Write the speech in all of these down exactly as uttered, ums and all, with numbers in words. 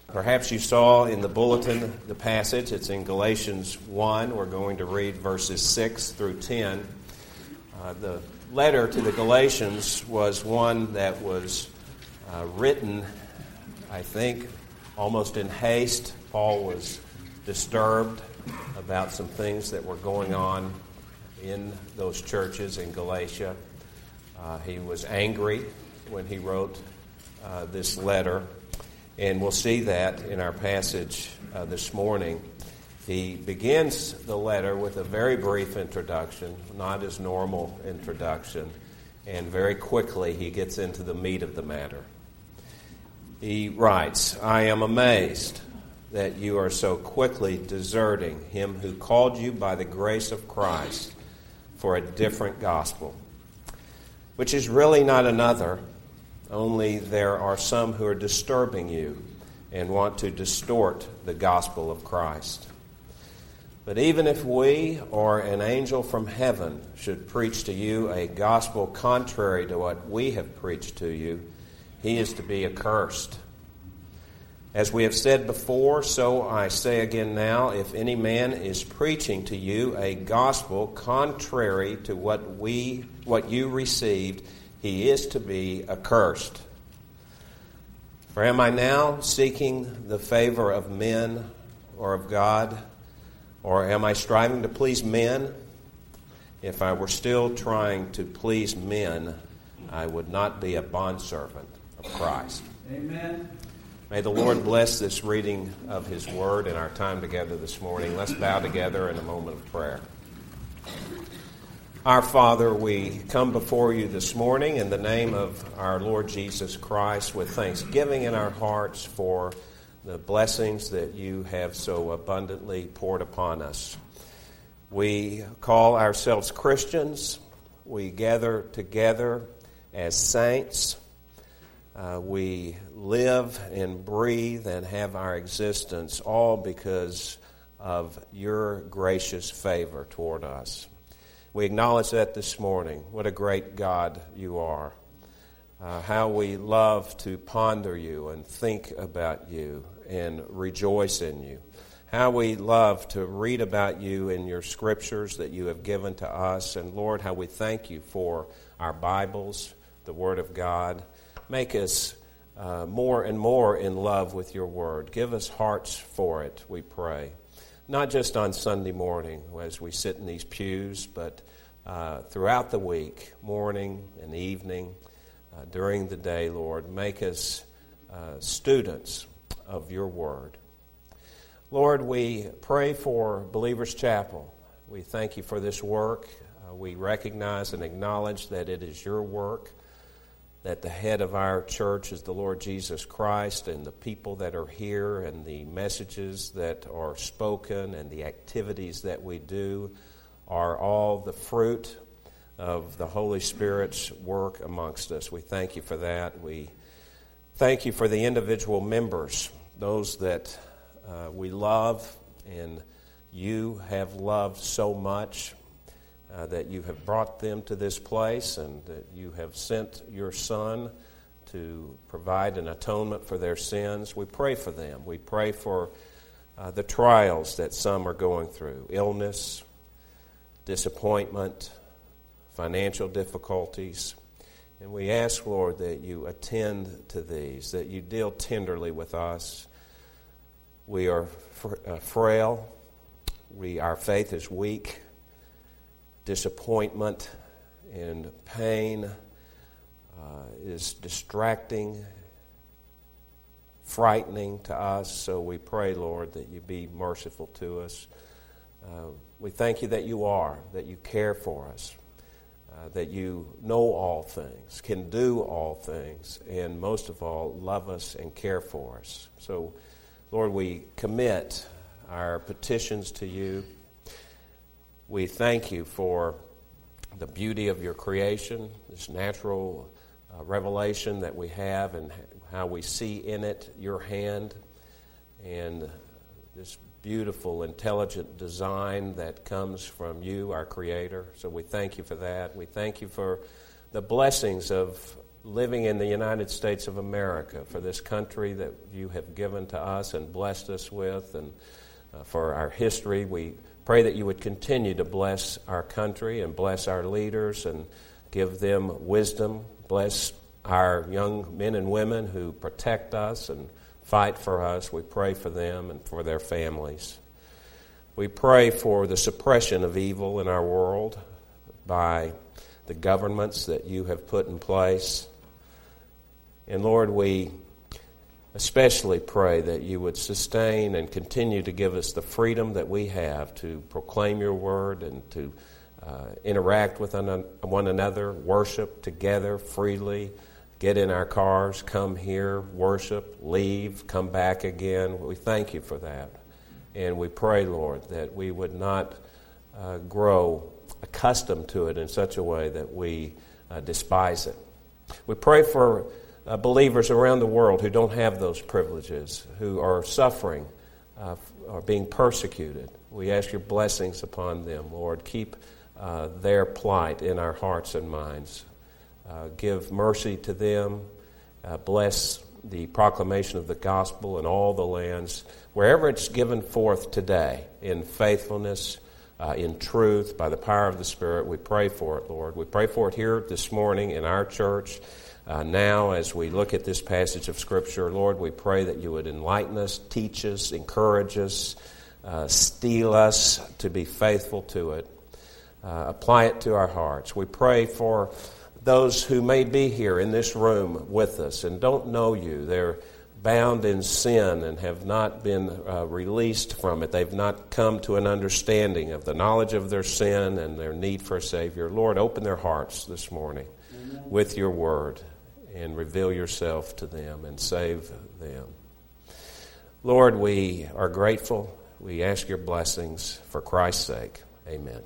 Perhaps you saw in the bulletin the passage. It's in Galatians one. We're going to read verses six through ten. Uh, the letter to the Galatians was one that was uh, written, I think, almost in haste. Paul was disturbed about some things that were going on in those churches in Galatia. Uh, he was angry when he wrote uh, this letter. And we'll see that in our passage uh, this morning. He begins the letter with a very brief introduction, not his normal introduction, and very quickly he gets into the meat of the matter. He writes, "I am amazed that you are so quickly deserting him who called you by the grace of Christ for a different gospel, which is really not another. Only there are some who are disturbing you and want to distort the gospel of Christ. But even if we or an angel from heaven should preach to you a gospel contrary to what we have preached to you, he is to be accursed. As we have said before, so I say again now, if any man is preaching to you a gospel contrary to what we what you received, he is to be accursed. For am I now seeking the favor of men or of God? Or am I striving to please men? If I were still trying to please men, I would not be a bondservant of Christ." Amen. May the Lord bless this reading of His Word and our time together this morning. Let's bow together in a moment of prayer. Our Father, we come before you this morning in the name of our Lord Jesus Christ with thanksgiving in our hearts for the blessings that you have so abundantly poured upon us. We call ourselves Christians. We gather together as saints. Uh, we live and breathe and have our existence all because of your gracious favor toward us. We acknowledge that this morning. What a great God you are. Uh, how we love to ponder you and think about you and rejoice in you. How we love to read about you in your scriptures that you have given to us. And Lord, how we thank you for our Bibles, the Word of God. Make us uh, more and more in love with your Word. Give us hearts for it, we pray. Not just on Sunday morning as we sit in these pews, but uh, throughout the week, morning and evening, uh, during the day, Lord. Make us uh, students of your word. Lord, we pray for Believers Chapel. We thank you for this work. Uh, we recognize and acknowledge that it is your work, that the head of our church is the Lord Jesus Christ, and the people that are here and the messages that are spoken and the activities that we do are all the fruit of the Holy Spirit's work amongst us. We thank you for that. We thank you for the individual members, those that uh, we love and you have loved so much. Uh, that you have brought them to this place and that you have sent your Son to provide an atonement for their sins. We pray for them. We pray for uh, the trials that some are going through, illness, disappointment, financial difficulties. And we ask, Lord, that you attend to these, that you deal tenderly with us. We are fr- uh, frail. We, our faith is weak. Disappointment and pain uh, is distracting, frightening to us. So we pray, Lord, that you be merciful to us. Uh, we thank you that you are, that you care for us, uh, that you know all things, can do all things, and most of all, love us and care for us. So, Lord, we commit our petitions to you. We thank you for the beauty of your creation, this natural uh, revelation that we have and how we see in it your hand and this beautiful, intelligent design that comes from you, our Creator. So we thank you for that. We thank you for the blessings of living in the United States of America, for this country that you have given to us and blessed us with, and uh, for our history. We pray that you would continue to bless our country and bless our leaders and give them wisdom. Bless our young men and women who protect us and fight for us. We pray for them and for their families. We pray for the suppression of evil in our world by the governments that you have put in place. And Lord, we especially pray that you would sustain and continue to give us the freedom that we have to proclaim your word and to uh, interact with one another, worship together freely, get in our cars, come here, worship, leave, come back again. We thank you for that. And we pray, Lord, that we would not uh, grow accustomed to it in such a way that we uh, despise it. We pray for uh, believers around the world who don't have those privileges, who are suffering, uh, are being persecuted. We ask your blessings upon them, Lord. Keep uh, their plight in our hearts and minds. Uh, give mercy to them. Uh, bless the proclamation of the gospel in all the lands, wherever it's given forth today, in faithfulness, uh, in truth, by the power of the Spirit. We pray for it, Lord. We pray for it here this morning in our church. Uh, now, as we look at this passage of Scripture, Lord, we pray that you would enlighten us, teach us, encourage us, uh, steel us to be faithful to it. Uh, apply it to our hearts. We pray for those who may be here in this room with us and don't know you. They're bound in sin and have not been uh, released from it. They've not come to an understanding of the knowledge of their sin and their need for a Savior. Lord, open their hearts this morning Amen. With your word and reveal yourself to them and save them. Lord, we are grateful. We ask your blessings for Christ's sake. Amen.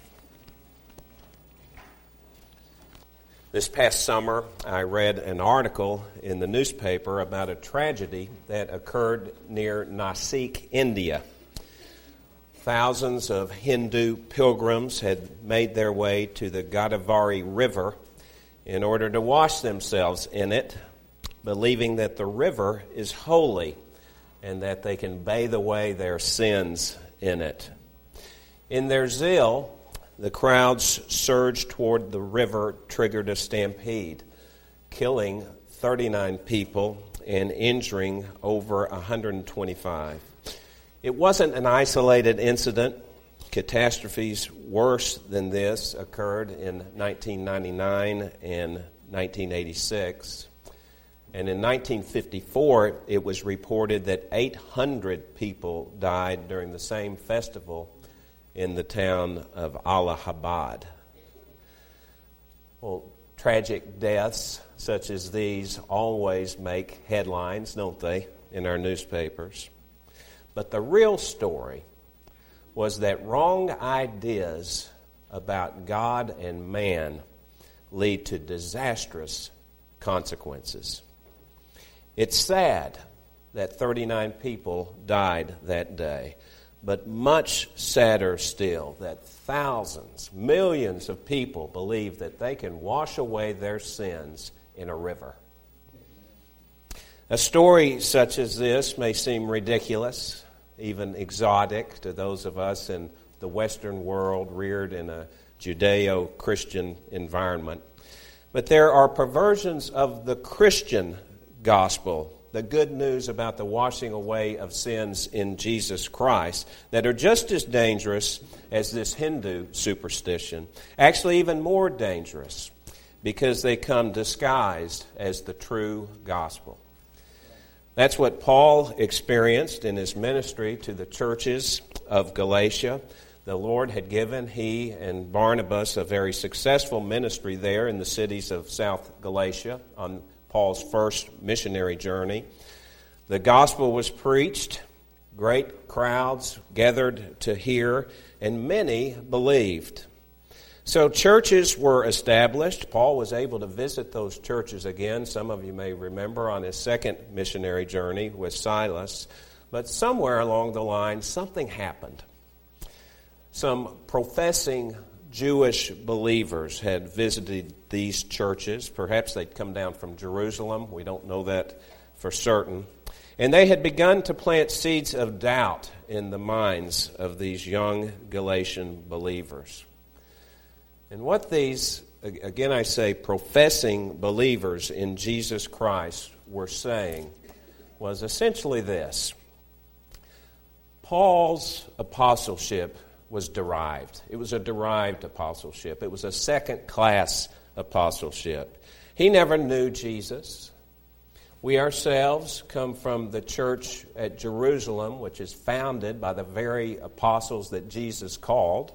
This past summer, I read an article in the newspaper about a tragedy that occurred near Nasik, India. Thousands of Hindu pilgrims had made their way to the Godavari River in order to wash themselves in it, believing that the river is holy and that they can bathe away their sins in it. In their zeal, the crowds surged toward the river, triggered a stampede, killing thirty-nine people and injuring over one hundred twenty-five. It wasn't an isolated incident. Catastrophes worse than this occurred in nineteen ninety-nine and nineteen eighty-six. And in nineteen fifty-four, it was reported that eight hundred people died during the same festival in the town of Allahabad. Well, tragic deaths such as these always make headlines, don't they, in our newspapers? But the real story was that wrong ideas about God and man lead to disastrous consequences. It's sad that thirty-nine people died that day. But much sadder still that thousands, millions of people believe that they can wash away their sins in a river. A story such as this may seem ridiculous, even exotic to those of us in the Western world reared in a Judeo-Christian environment. But there are perversions of the Christian gospel, the good news about the washing away of sins in Jesus Christ, that are just as dangerous as this Hindu superstition. Actually, even more dangerous, because they come disguised as the true gospel. That's what Paul experienced in his ministry to the churches of Galatia. The Lord had given he and Barnabas a very successful ministry there in the cities of South Galatia on Paul's first missionary journey. The gospel was preached, great crowds gathered to hear, and many believed. So churches were established. Paul was able to visit those churches again. Some of you may remember on his second missionary journey with Silas. But somewhere along the line, something happened. Some professing Jewish believers had visited these churches. Perhaps they'd come down from Jerusalem. We don't know that for certain. And they had begun to plant seeds of doubt in the minds of these young Galatian believers. And what these, again I say, professing believers in Jesus Christ were saying was essentially this: Paul's apostleship was derived. It was a derived apostleship. It was a second-class apostleship. He never knew Jesus. We ourselves come from the church at Jerusalem, which is founded by the very apostles that Jesus called.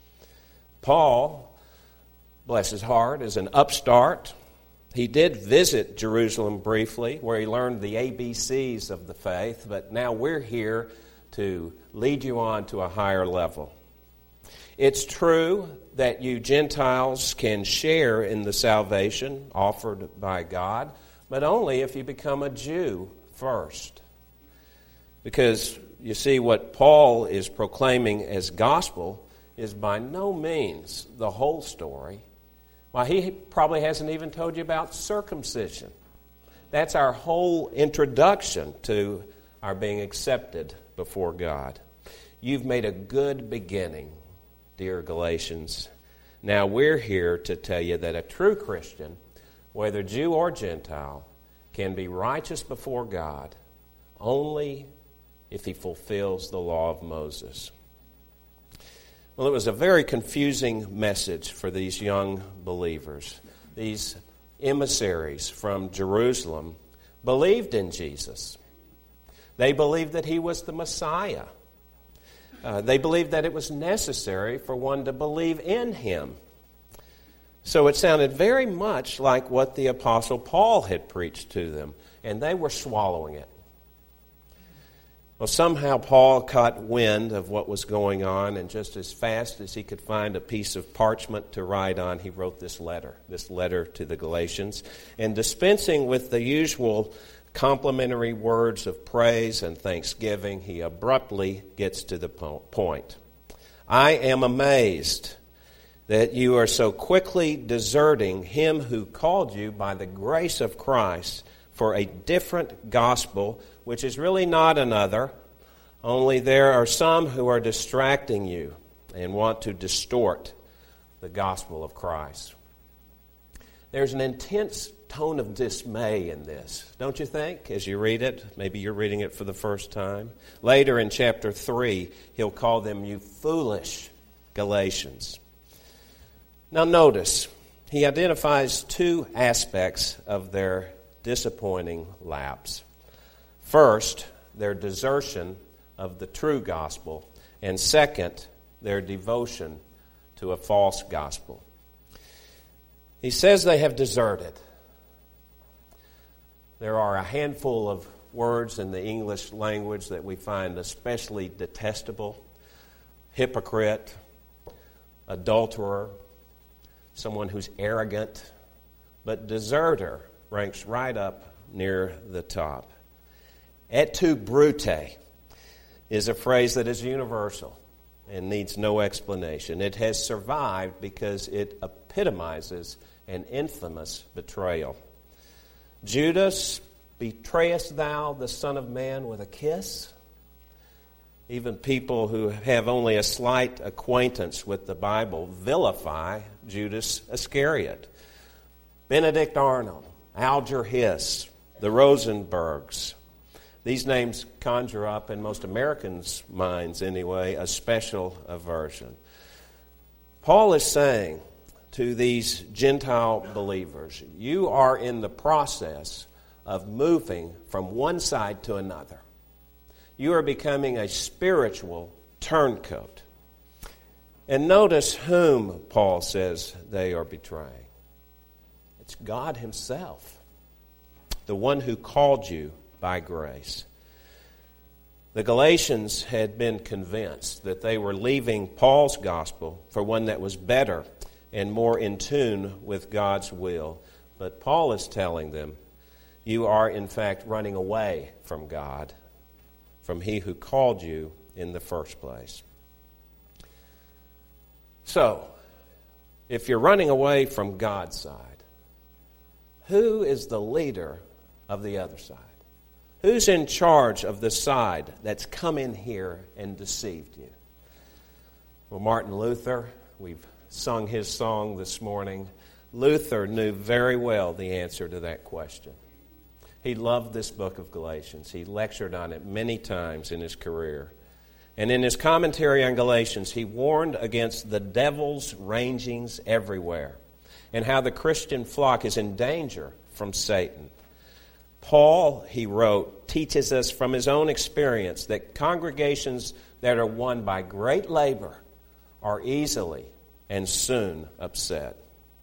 Paul, bless his heart, is an upstart. He did visit Jerusalem briefly, where he learned the A B Cs of the faith, but now we're here to lead you on to a higher level. It's true that you Gentiles can share in the salvation offered by God, but only if you become a Jew first. Because, you see, what Paul is proclaiming as gospel is by no means the whole story. Why, he probably hasn't even told you about circumcision. That's our whole introduction to our being accepted before God. You've made a good beginning, dear Galatians. Now we're here to tell you that a true Christian, whether Jew or Gentile, can be righteous before God only if he fulfills the law of Moses. Well, it was a very confusing message for these young believers. These emissaries from Jerusalem believed in Jesus. They believed that he was the Messiah. Uh, they believed that it was necessary for one to believe in him. So it sounded very much like what the Apostle Paul had preached to them, and they were swallowing it. Well, somehow Paul caught wind of what was going on, and just as fast as he could find a piece of parchment to write on, he wrote this letter, this letter to the Galatians. And dispensing with the usual complimentary words of praise and thanksgiving, he abruptly gets to the point. I am amazed that you are so quickly deserting him who called you by the grace of Christ for a different gospel, which is really not another, only there are some who are distracting you and want to distort the gospel of Christ. There's an intense tone of dismay in this, don't you think, as you read it? Maybe you're reading it for the first time. Later in chapter three, he'll call them, you foolish Galatians. Now notice, he identifies two aspects of their disappointing lapse. First, their desertion of the true gospel, and second, their devotion to a false gospel. He says they have deserted. There are a handful of words in the English language that we find especially detestable: hypocrite, adulterer, someone who's arrogant, but deserter ranks right up near the top. Et tu, Brute, is a phrase that is universal and needs no explanation. It has survived because it epitomizes an infamous betrayal. Judas, betrayest thou the Son of Man with a kiss? Even people who have only a slight acquaintance with the Bible vilify Judas Iscariot. Benedict Arnold, Alger Hiss, the Rosenbergs. These names conjure up, in most Americans' minds anyway, a special aversion. Paul is saying to these Gentile believers, you are in the process of moving from one side to another. You are becoming a spiritual turncoat. And notice whom Paul says they are betraying. It's God himself, the one who called you by grace. The Galatians had been convinced that they were leaving Paul's gospel for one that was better and more in tune with God's will. But Paul is telling them, you are in fact running away from God, from he who called you in the first place. So, if you're running away from God's side, who is the leader of the other side? Who's in charge of the side that's come in here and deceived you? Well, Martin Luther, we've sung his song this morning. Luther knew very well the answer to that question. He loved this book of Galatians. He lectured on it many times in his career. And in his commentary on Galatians, he warned against the devil's rangings everywhere and how the Christian flock is in danger from Satan. Paul, he wrote, teaches us from his own experience that congregations that are won by great labor are easily and soon upset.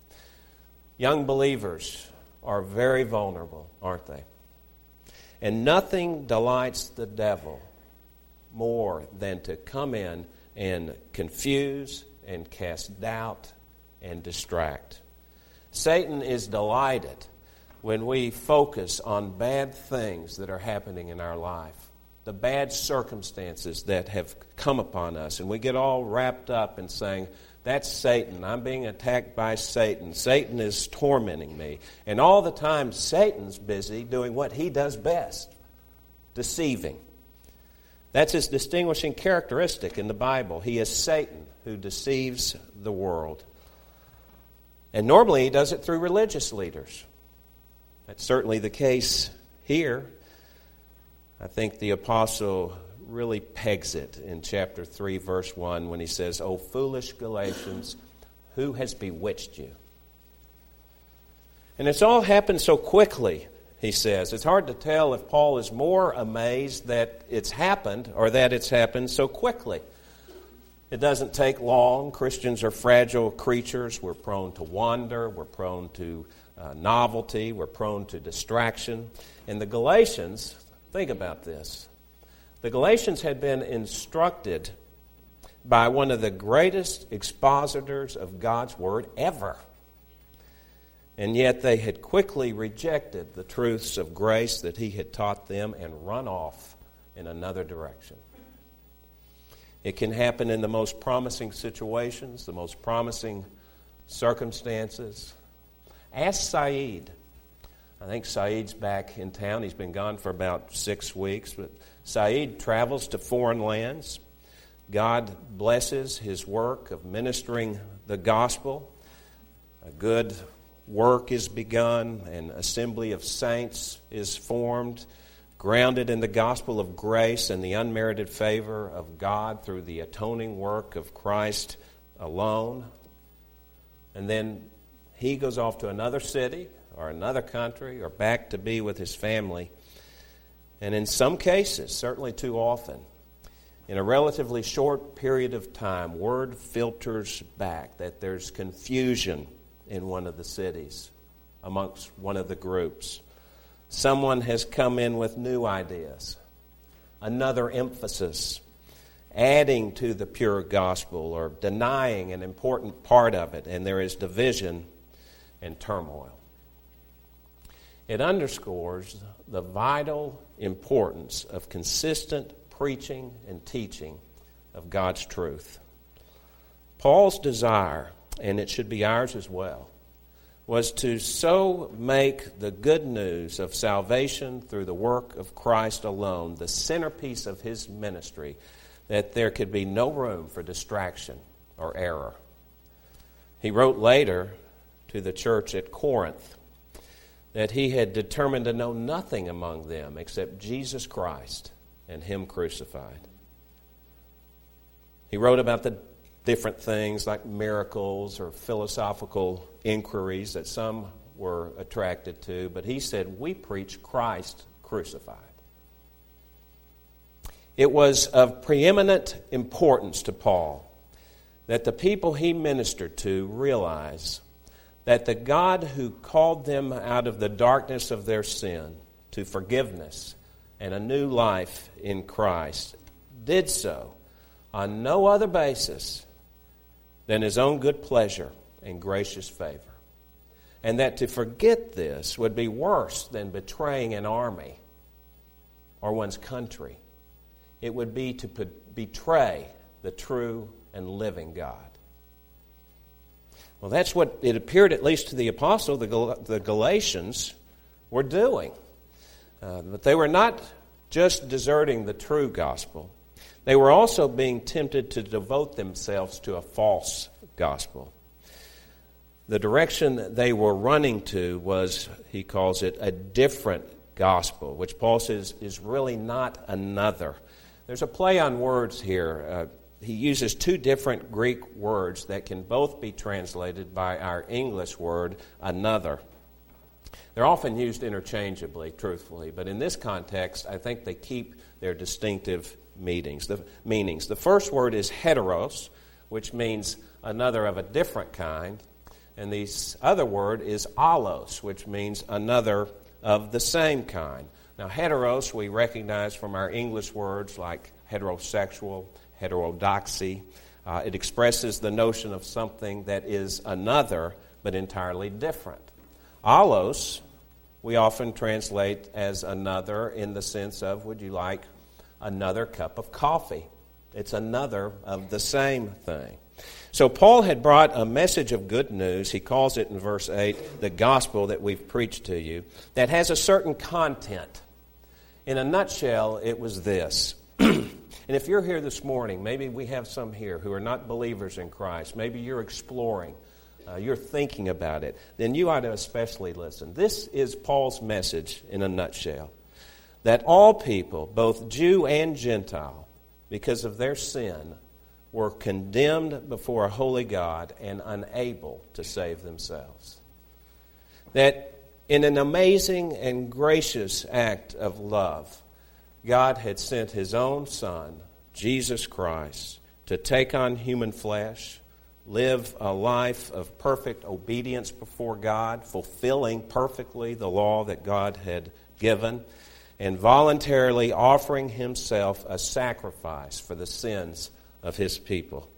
Young believers are very vulnerable, aren't they? And nothing delights the devil more than to come in and confuse and cast doubt and distract. Satan is delighted when we focus on bad things that are happening in our life, the bad circumstances that have come upon us, and we get all wrapped up in saying, that's Satan. I'm being attacked by Satan. Satan is tormenting me. And all the time, Satan's busy doing what he does best, deceiving. That's his distinguishing characteristic in the Bible. He is Satan who deceives the world. And normally he does it through religious leaders. That's certainly the case here. I think the apostle really pegs it in chapter three, verse one, when he says, "O foolish Galatians, who has bewitched you?" And it's all happened so quickly, he says. It's hard to tell if Paul is more amazed that it's happened or that it's happened so quickly. It doesn't take long. Christians are fragile creatures. We're prone to wander. We're prone to uh, novelty. We're prone to distraction. And the Galatians, think about this. The Galatians had been instructed by one of the greatest expositors of God's Word ever. And yet they had quickly rejected the truths of grace that he had taught them and run off in another direction. It can happen in the most promising situations, the most promising circumstances. Ask Saeed. I think Saeed's back in town. He's been gone for about six weeks. But Saeed travels to foreign lands. God blesses his work of ministering the gospel. A good work is begun. An assembly of saints is formed, grounded in the gospel of grace and the unmerited favor of God through the atoning work of Christ alone. And then he goes off to another city or another country or back to be with his family. And in some cases, certainly too often, in a relatively short period of time, word filters back that there's confusion in one of the cities, amongst one of the groups. Someone has come in with new ideas, another emphasis, adding to the pure gospel or denying an important part of it, and there is division and turmoil. It underscores the vital importance of consistent preaching and teaching of God's truth. Paul's desire, and it should be ours as well, was to so make the good news of salvation through the work of Christ alone the centerpiece of his ministry that there could be no room for distraction or error. He wrote later to the church at Corinth that he had determined to know nothing among them except Jesus Christ and him crucified. He wrote about the different things like miracles or philosophical inquiries that some were attracted to, but he said, we preach Christ crucified. It was of preeminent importance to Paul that the people he ministered to realize that the God who called them out of the darkness of their sin to forgiveness and a new life in Christ did so on no other basis than his own good pleasure and gracious favor. And that to forget this would be worse than betraying an army or one's country. It would be to betray the true and living God. Well, that's what it appeared, at least to the apostle, the, Gal- the Galatians were doing. Uh, but they were not just deserting the true gospel. They were also being tempted to devote themselves to a false gospel. The direction that they were running to was, he calls it, a different gospel, which Paul says is really not another. There's a play on words here. Uh, he uses two different Greek words that can both be translated by our English word, another. They're often used interchangeably, truthfully, but in this context, I think they keep their distinctive meanings. The meanings. The first word is heteros, which means another of a different kind, and the other word is allos, which means another of the same kind. Now, heteros we recognize from our English words like heterosexual, heterodoxy. Uh, it expresses the notion of something that is another but entirely different. Allos we often translate as another in the sense of, would you like another cup of coffee? It's another of the same thing. So Paul had brought a message of good news. He calls it in verse eight, the gospel that we've preached to you, that has a certain content. In a nutshell, it was this. And if you're here this morning, maybe we have some here who are not believers in Christ. Maybe you're exploring, uh, you're thinking about it. Then you ought to especially listen. This is Paul's message in a nutshell. That all people, both Jew and Gentile, because of their sin, were condemned before a holy God and unable to save themselves. That in an amazing and gracious act of love, God had sent His own Son, Jesus Christ, to take on human flesh, live a life of perfect obedience before God, fulfilling perfectly the law that God had given, and voluntarily offering Himself a sacrifice for the sins of His people.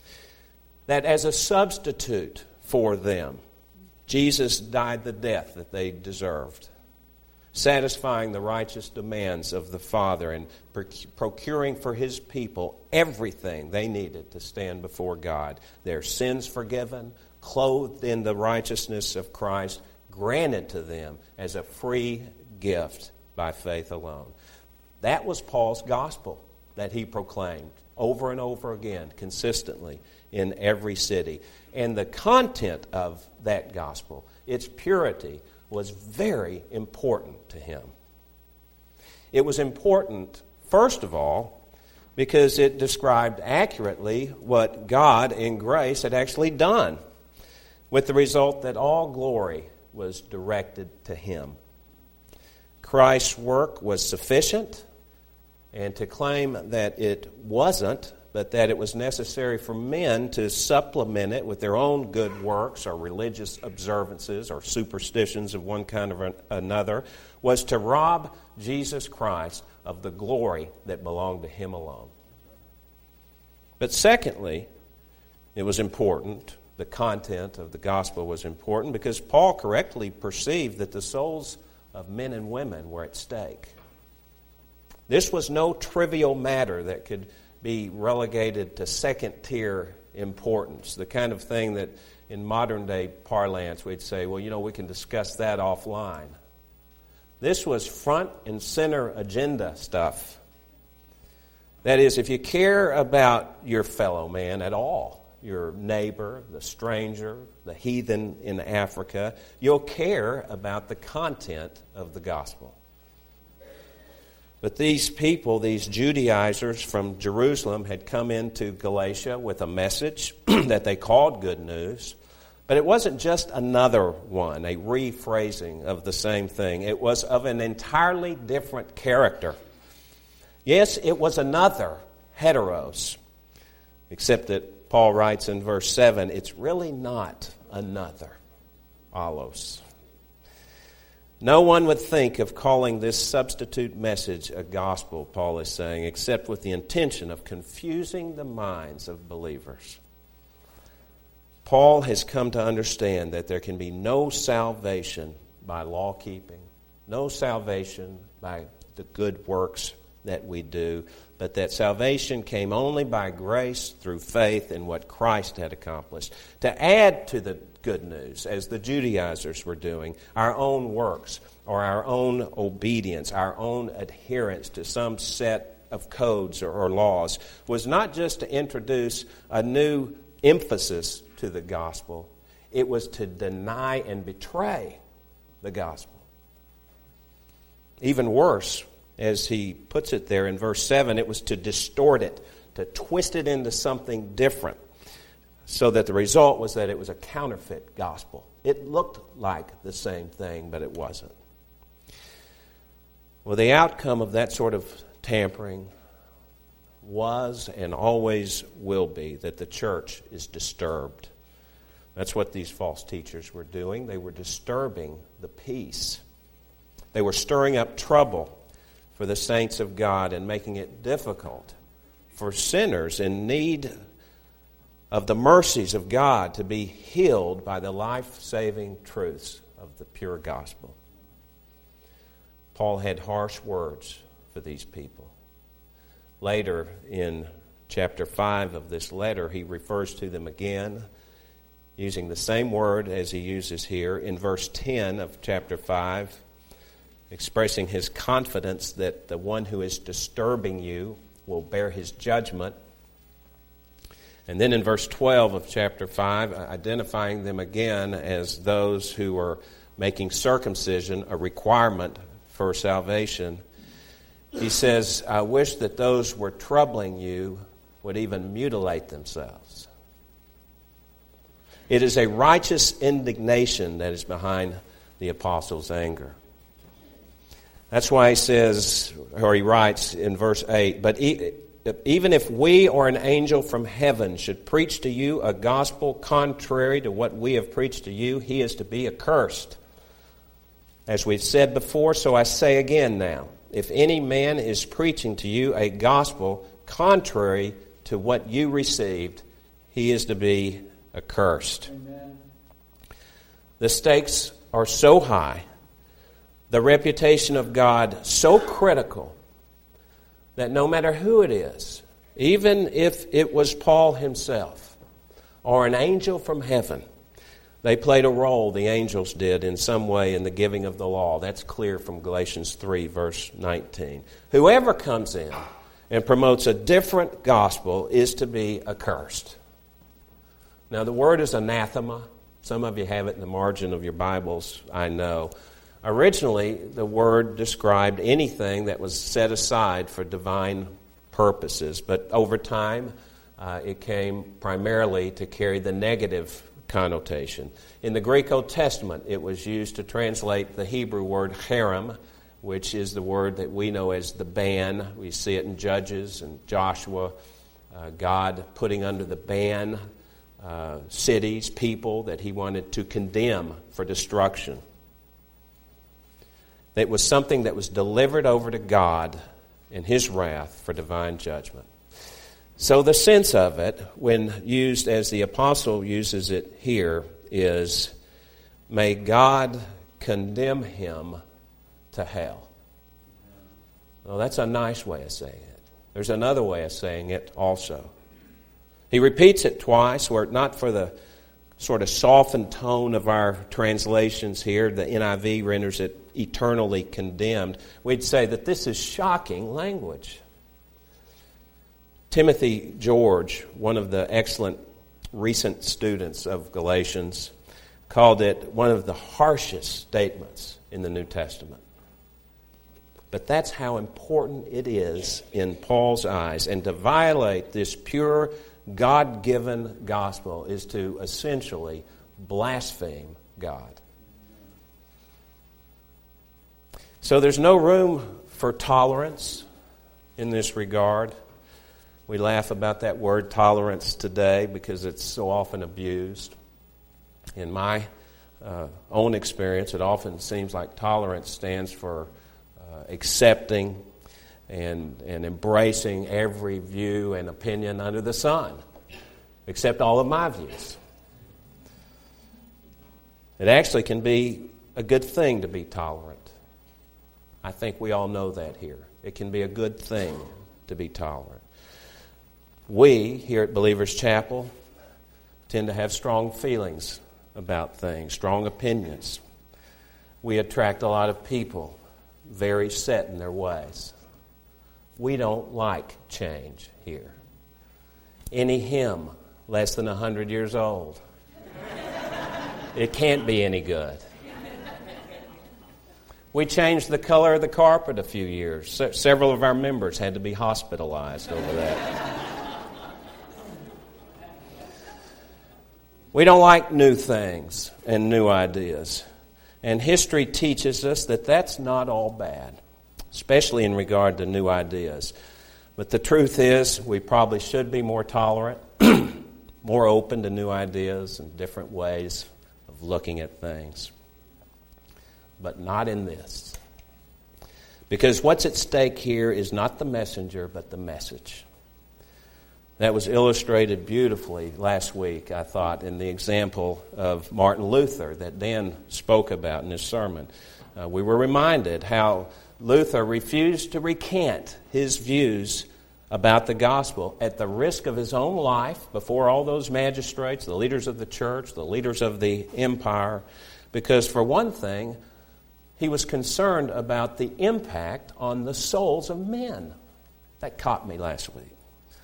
That as a substitute for them, Jesus died the death that they deserved, satisfying the righteous demands of the Father and procuring for His people everything they needed to stand before God. Their sins forgiven, clothed in the righteousness of Christ, granted to them as a free gift by faith alone. That was Paul's gospel that he proclaimed over and over again, consistently in every city. And the content of that gospel, its purity, was very important to him. It was important, first of all, because it described accurately what God in grace had actually done, with the result that all glory was directed to Him. Christ's work was sufficient, and to claim that it wasn't, but that it was necessary for men to supplement it with their own good works or religious observances or superstitions of one kind or another, was to rob Jesus Christ of the glory that belonged to Him alone. But secondly, it was important, the content of the gospel was important, because Paul correctly perceived that the souls of men and women were at stake. This was no trivial matter that could be relegated to second-tier importance, the kind of thing that in modern-day parlance we'd say, well, you know, we can discuss that offline. This was front and center agenda stuff. That is, if you care about your fellow man at all, your neighbor, the stranger, the heathen in Africa, you'll care about the content of the gospel. But these people, these Judaizers from Jerusalem, had come into Galatia with a message that they called good news. But it wasn't just another one, a rephrasing of the same thing. It was of an entirely different character. Yes, it was another, heteros, except that Paul writes in verse seven, it's really not another, allos. No one would think of calling this substitute message a gospel, Paul is saying, except with the intention of confusing the minds of believers. Paul has come to understand that there can be no salvation by law keeping, no salvation by the good works that we do, but that salvation came only by grace through faith in what Christ had accomplished. To add to the good news, as the Judaizers were doing, our own works or our own obedience, our own adherence to some set of codes or, or laws, was not just to introduce a new emphasis to the gospel, it was to deny and betray the gospel. Even worse, as he puts it there in verse seven, it was to distort it, to twist it into something different, so that the result was that it was a counterfeit gospel. It looked like the same thing, but it wasn't. Well, the outcome of that sort of tampering was and always will be that the church is disturbed. That's what these false teachers were doing. They were disturbing the peace. They were stirring up trouble for the saints of God and making it difficult for sinners in need of the mercies of God to be healed by the life-saving truths of the pure gospel. Paul had harsh words for these people. Later in chapter five of this letter, he refers to them again, using the same word as he uses here in verse ten of chapter five, expressing his confidence that the one who is disturbing you will bear his judgment. And then in verse twelve of chapter five, identifying them again as those who are making circumcision a requirement for salvation, he says, I wish that those who were troubling you would even mutilate themselves. It is a righteous indignation that is behind the apostles' anger. That's why he says, or he writes in verse eight, but even if we or an angel from heaven should preach to you a gospel contrary to what we have preached to you, he is to be accursed. As we've said before, so I say again now, if any man is preaching to you a gospel contrary to what you received, he is to be accursed. Amen. The stakes are so high, the reputation of God so critical, that no matter who it is, even if it was Paul himself or an angel from heaven, they played a role, the angels did, in some way in the giving of the law. That's clear from Galatians three, verse nineteen. Whoever comes in and promotes a different gospel is to be accursed. Now, the word is anathema. Some of you have it in the margin of your Bibles, I know. Originally, the word described anything that was set aside for divine purposes, but over time, uh, it came primarily to carry the negative connotation. In the Greek Old Testament, it was used to translate the Hebrew word cherem, which is the word that we know as the ban. We see it in Judges and Joshua, uh, God putting under the ban uh, cities, people that he wanted to condemn for destruction. It was something that was delivered over to God in his wrath for divine judgment. So the sense of it, when used as the apostle uses it here, is, may God condemn him to hell. Well, that's a nice way of saying it. There's another way of saying it also. He repeats it twice, were it not for the sort of softened tone of our translations here, the N I V renders it eternally condemned, we'd say that this is shocking language. Timothy George, one of the excellent recent students of Galatians, called it one of the harshest statements in the New Testament. But that's how important it is in Paul's eyes. And to violate this pure, God-given gospel is to essentially blaspheme God. So there's no room for tolerance in this regard. We laugh about that word tolerance today because it's so often abused. In my uh, own experience, it often seems like tolerance stands for uh, accepting and, and embracing every view and opinion under the sun, except all of my views. It actually can be a good thing to be tolerant. I think we all know that here. It can be a good thing to be tolerant. We, here at Believers Chapel, tend to have strong feelings about things, strong opinions. We attract a lot of people very set in their ways. We don't like change here. Any hymn less than one hundred years old, it can't be any good. We changed the color of the carpet a few years. Se- several of our members had to be hospitalized over that. We don't like new things and new ideas. And history teaches us that that's not all bad, especially in regard to new ideas. But the truth is, we probably should be more tolerant, more open to new ideas and different ways of looking at things. But not in this. Because what's at stake here is not the messenger, but the message. That was illustrated beautifully last week, I thought, in the example of Martin Luther that Dan spoke about in his sermon. Uh, we were reminded how Luther refused to recant his views about the gospel at the risk of his own life before all those magistrates, the leaders of the church, the leaders of the empire, because for one thing, he was concerned about the impact on the souls of men. That caught me last week.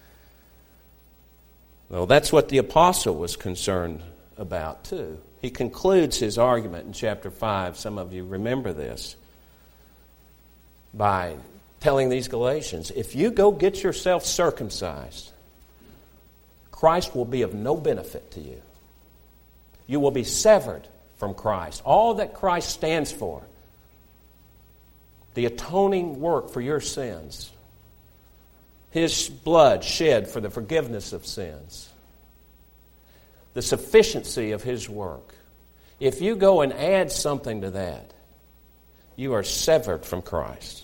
Well, that's what the apostle was concerned about, too. He concludes his argument in chapter five, some of you remember this, by telling these Galatians, if you go get yourself circumcised, Christ will be of no benefit to you. You will be severed from Christ. All that Christ stands for, the atoning work for your sins, His blood shed for the forgiveness of sins, the sufficiency of His work. If you go and add something to that, you are severed from Christ.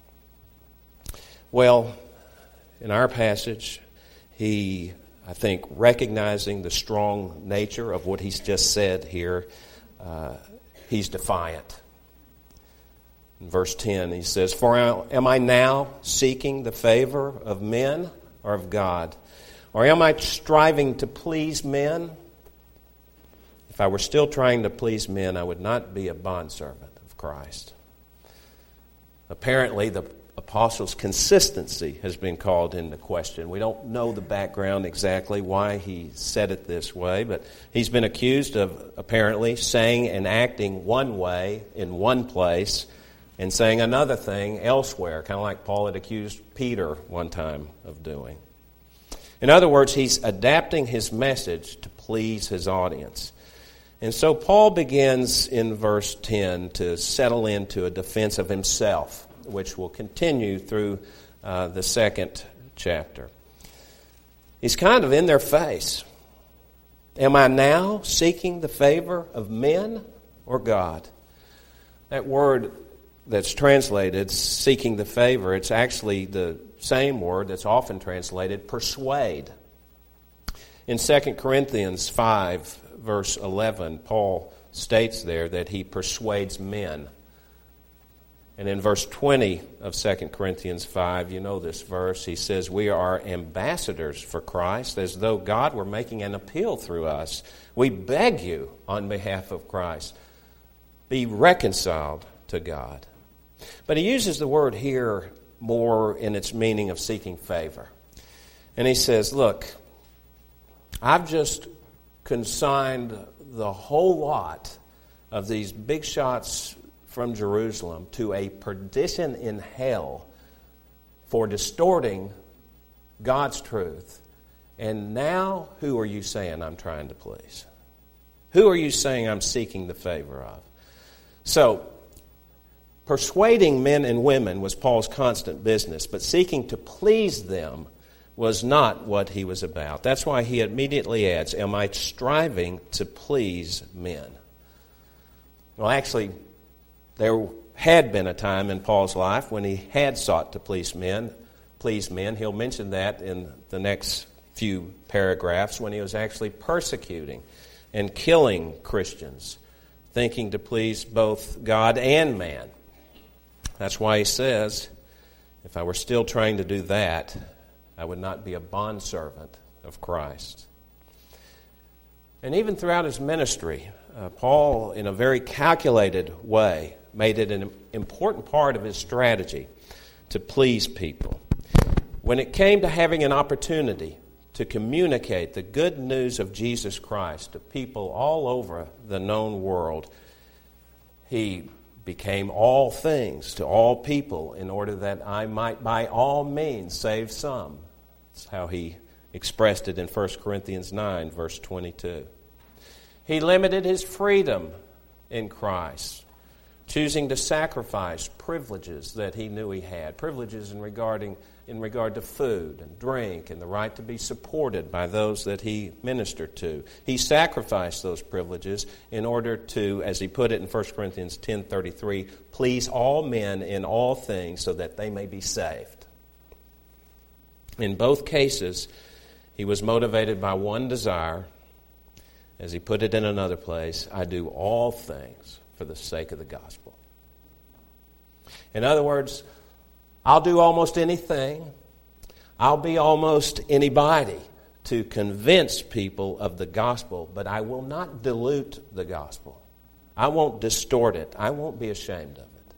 Well, in our passage, he, I think, recognizing the strong nature of what he's just said here, uh, he's defiant. In verse ten, he says, For am I now seeking the favor of men or of God? Or am I striving to please men? If I were still trying to please men, I would not be a bondservant of Christ. Apparently, the apostle's consistency has been called into question. We don't know the background exactly why he said it this way, but he's been accused of apparently saying and acting one way in one place and saying another thing elsewhere, kind of like Paul had accused Peter one time of doing. In other words, he's adapting his message to please his audience. And so Paul begins in verse ten to settle into a defense of himself, which will continue through uh, the second chapter. He's kind of in their face. Am I now seeking the favor of men or God? That word that's translated, seeking the favor, it's actually the same word that's often translated, persuade. In Second Corinthians five, verse eleven, Paul states there that he persuades men. And in verse twenty of Second Corinthians five, you know this verse, he says, we are ambassadors for Christ, as though God were making an appeal through us. We beg you on behalf of Christ, be reconciled to God. But he uses the word here more in its meaning of seeking favor. And he says, look, I've just consigned the whole lot of these big shots from Jerusalem to a perdition in hell for distorting God's truth. And now, who are you saying I'm trying to please? Who are you saying I'm seeking the favor of? So, persuading men and women was Paul's constant business, but seeking to please them was not what he was about. That's why he immediately adds, am I striving to please men? Well, actually, there had been a time in Paul's life when he had sought to please men. Please men. He'll mention that in the next few paragraphs when he was actually persecuting and killing Christians, thinking to please both God and man. That's why he says, if I were still trying to do that, I would not be a bondservant of Christ. And even throughout his ministry, uh, Paul, in a very calculated way, made it an important part of his strategy to please people. When it came to having an opportunity to communicate the good news of Jesus Christ to people all over the known world, he became all things to all people in order that I might by all means save some. That's how he expressed it in First Corinthians nine, verse twenty-two. He limited his freedom in Christ, choosing to sacrifice privileges that he knew he had, privileges in regarding in regard to food and drink and the right to be supported by those that he ministered to. He sacrificed those privileges in order to, as he put it in First Corinthians ten thirty-three, please all men in all things so that they may be saved. In both cases, he was motivated by one desire. As he put it in another place, I do all things for the sake of the gospel. In other words, I'll do almost anything. I'll be almost anybody to convince people of the gospel, but I will not dilute the gospel. I won't distort it. I won't be ashamed of it.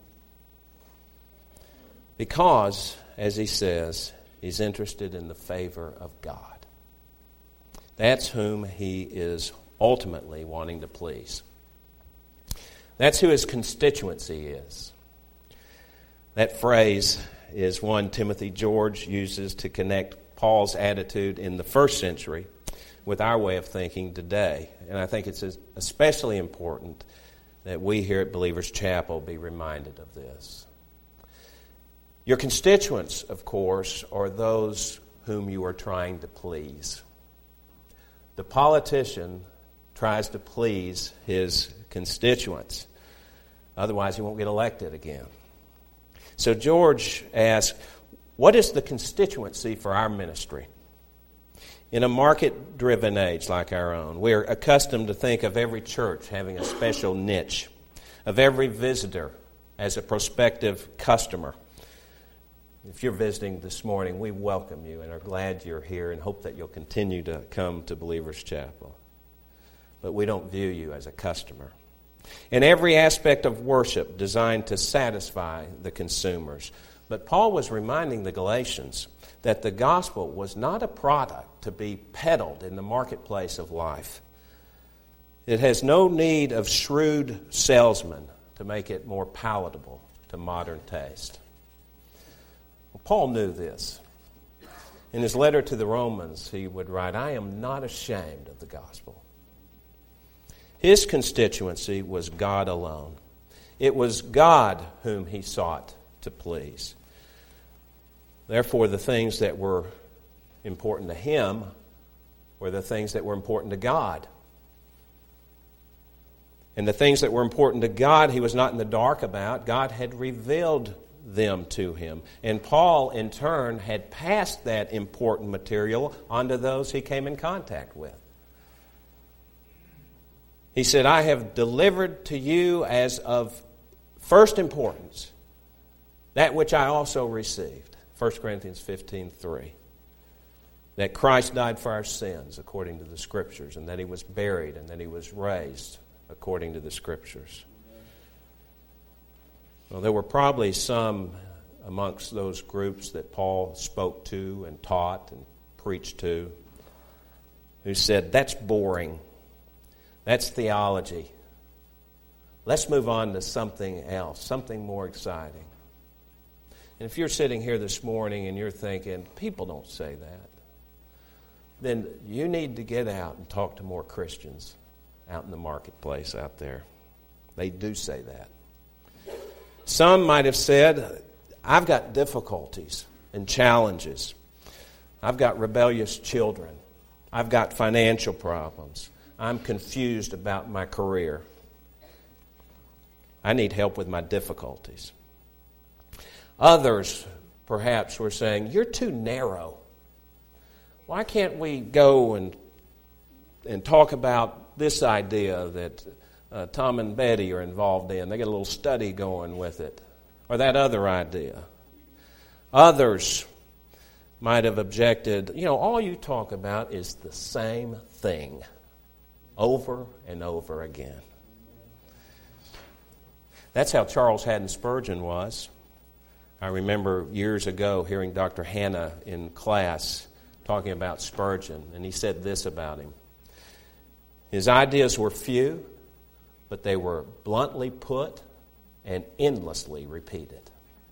Because, as he says, he's interested in the favor of God. That's whom he is ultimately wanting to please. That's who his constituency is. That phrase is one Timothy George uses to connect Paul's attitude in the first century with our way of thinking today. And I think it's especially important that we here at Believers Chapel be reminded of this. Your constituents, of course, are those whom you are trying to please. The politician tries to please his constituents. Otherwise, he won't get elected again. So George asked, what is the constituency for our ministry? In a market-driven age like our own, we're accustomed to think of every church having a special niche, of every visitor as a prospective customer. If you're visiting this morning, we welcome you and are glad you're here and hope that you'll continue to come to Believers Chapel. But we don't view you as a customer. In every aspect of worship designed to satisfy the consumers. But Paul was reminding the Galatians that the gospel was not a product to be peddled in the marketplace of life. It has no need of shrewd salesmen to make it more palatable to modern taste. Well, Paul knew this. In his letter to the Romans, he would write, I am not ashamed of the gospel. His constituency was God alone. It was God whom he sought to please. Therefore, the things that were important to him were the things that were important to God. And the things that were important to God, he was not in the dark about. God had revealed them to him. And Paul, in turn, had passed that important material on to those he came in contact with. He said, I have delivered to you as of first importance that which I also received. First Corinthians fifteen three. That Christ died for our sins according to the Scriptures, and that he was buried, and that he was raised according to the Scriptures. Well, there were probably some amongst those groups that Paul spoke to and taught and preached to who said, that's boring. That's theology. Let's move on to something else, something more exciting. And if you're sitting here this morning and you're thinking, people don't say that, then you need to get out and talk to more Christians out in the marketplace out there. They do say that. Some might have said, I've got difficulties and challenges. I've got rebellious children. I've got financial problems. I'm confused about my career. I need help with my difficulties. Others, perhaps, were saying, you're too narrow. Why can't we go and and talk about this idea that uh, Tom and Betty are involved in? They got a little study going with it. or that other idea. Others might have objected, you know, all you talk about is the same thing over and over again. That's how Charles Haddon Spurgeon was. I remember years ago hearing Doctor Hanna in class talking about Spurgeon, and he said this about him. His ideas were few, but they were bluntly put and endlessly repeated.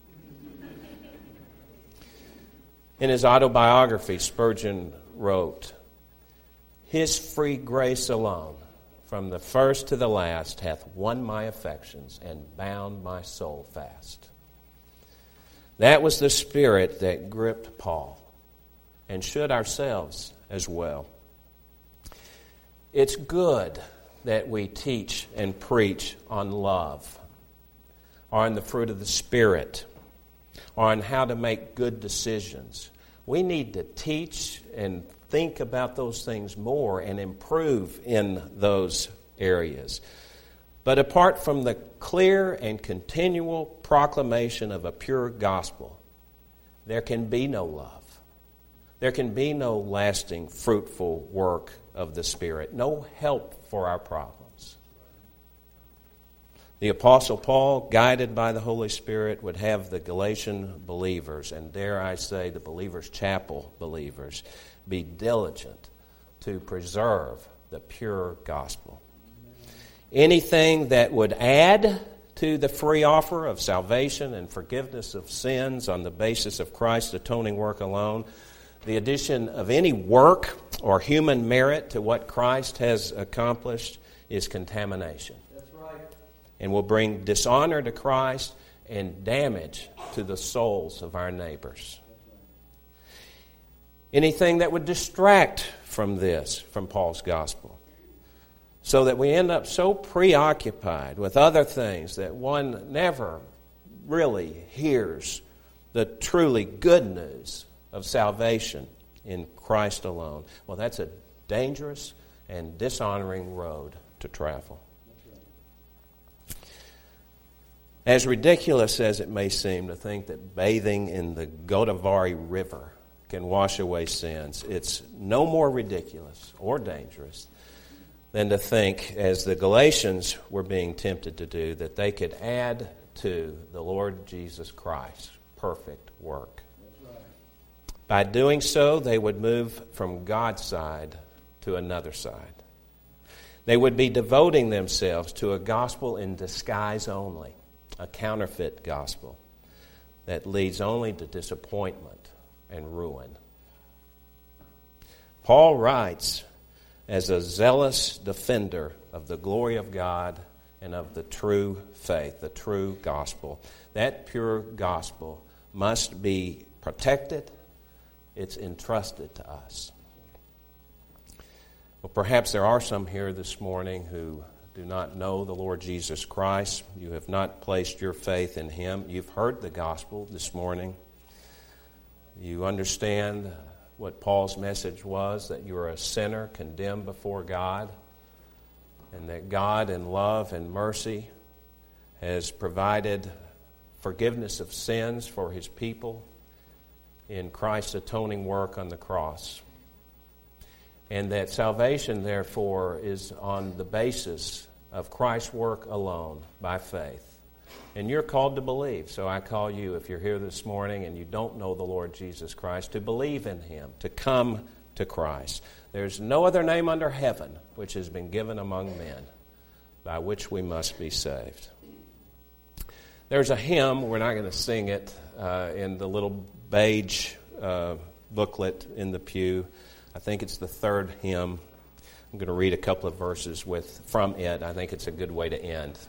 In his autobiography, Spurgeon wrote, "His free grace alone, from the first to the last, hath won my affections and bound my soul fast." That was the spirit that gripped Paul, and should ourselves as well. It's good that we teach and preach on love, or on the fruit of the Spirit, or on how to make good decisions. We need to teach and think about those things more and improve in those areas. But apart from the clear and continual proclamation of a pure gospel, there can be no love. There can be no lasting, fruitful work of the Spirit, no help for our problems. The Apostle Paul, guided by the Holy Spirit, would have the Galatian believers, and dare I say the Believers' Chapel believers, be diligent to preserve the pure gospel. Anything that would add to the free offer of salvation and forgiveness of sins on the basis of Christ's atoning work alone, the addition of any work or human merit to what Christ has accomplished, is contamination. That's right. And will bring dishonor to Christ and damage to the souls of our neighbors. Anything that would distract from this, from Paul's gospel, so that we end up so preoccupied with other things that one never really hears the truly good news of salvation in Christ alone. Well, that's a dangerous and dishonoring road to travel. As ridiculous as it may seem to think that bathing in the Godavari River can wash away sins, it's no more ridiculous or dangerous than to think, as the Galatians were being tempted to do, that they could add to the Lord Jesus Christ's perfect work. By doing so, they would move from God's side to another side. They would be devoting themselves to a gospel in disguise only, a counterfeit gospel that leads only to disappointment and ruin. Paul writes as a zealous defender of the glory of God and of the true faith, the true gospel. That pure gospel must be protected. It's entrusted to us. Well, perhaps there are some here this morning who do not know the Lord Jesus Christ. You have not placed your faith in Him. You've heard the gospel this morning. You understand what Paul's message was, that you are a sinner condemned before God, and that God in love and mercy has provided forgiveness of sins for His people in Christ's atoning work on the cross. And that salvation, therefore, is on the basis of Christ's work alone, by faith. And you're called to believe. So I call you, if you're here this morning and you don't know the Lord Jesus Christ, to believe in Him, to come to Christ. There's no other name under heaven which has been given among men by which we must be saved. There's a hymn, we're not going to sing it, uh, in the little beige uh, booklet in the pew. I think it's the third hymn. I'm going to read a couple of verses with from it. I think it's a good way to end.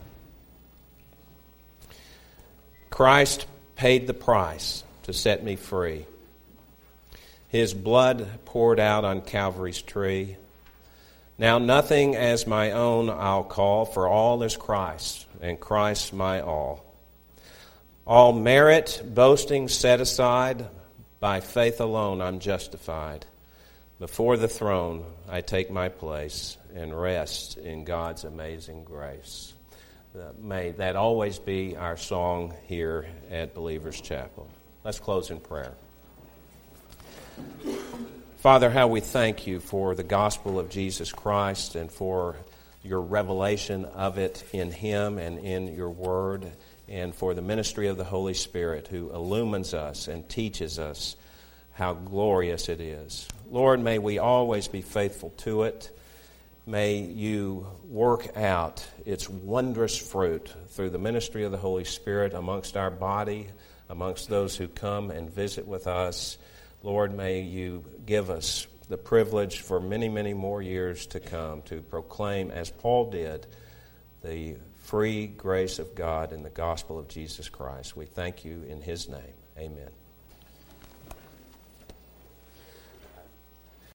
Christ paid the price to set me free. His blood poured out on Calvary's tree. Now nothing as my own I'll call, for all is Christ, and Christ my all. All merit, boasting set aside, by faith alone I'm justified. Before the throne I take my place and rest in God's amazing grace. Uh, may that always be our song here at Believers Chapel. Let's close in prayer. Father, how we thank you for the gospel of Jesus Christ and for your revelation of it in Him and in your Word, and for the ministry of the Holy Spirit who illumines us and teaches us how glorious it is. Lord, may we always be faithful to it. May you work out its wondrous fruit through the ministry of the Holy Spirit amongst our body, amongst those who come and visit with us. Lord, may you give us the privilege for many, many more years to come to proclaim, as Paul did, the free grace of God in the gospel of Jesus Christ. We thank you in His name. Amen.